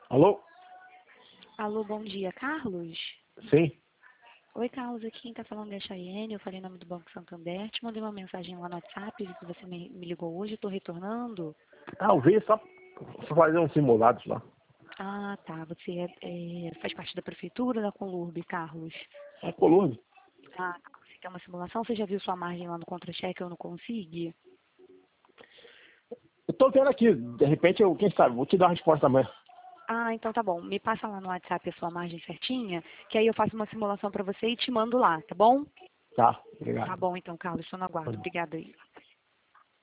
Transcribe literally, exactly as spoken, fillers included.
Alô? Alô, bom dia, Carlos? Sim? Oi, Carlos, aqui quem tá falando é a Chayenne, eu falei em nome do Banco Santander, te mandei uma mensagem lá no WhatsApp, vi que você me, me ligou hoje, estou retornando. Ah, eu vi só, só fazer uns simulados lá. Ah, tá, você é, é, faz parte da prefeitura da Conlurb, Carlos? É coluna. Ah, tá, você quer uma simulação? Você já viu sua margem lá no contra-cheque ou no Consigue? Eu tô vendo aqui, de repente eu, quem sabe, vou te dar uma resposta amanhã. Ah, então tá bom, me passa lá no WhatsApp a sua margem certinha, que aí eu faço uma simulação para você e te mando lá, tá bom? Tá, Tá obrigado. bom, então, Carlos, estou no aguardo. Obrigada aí.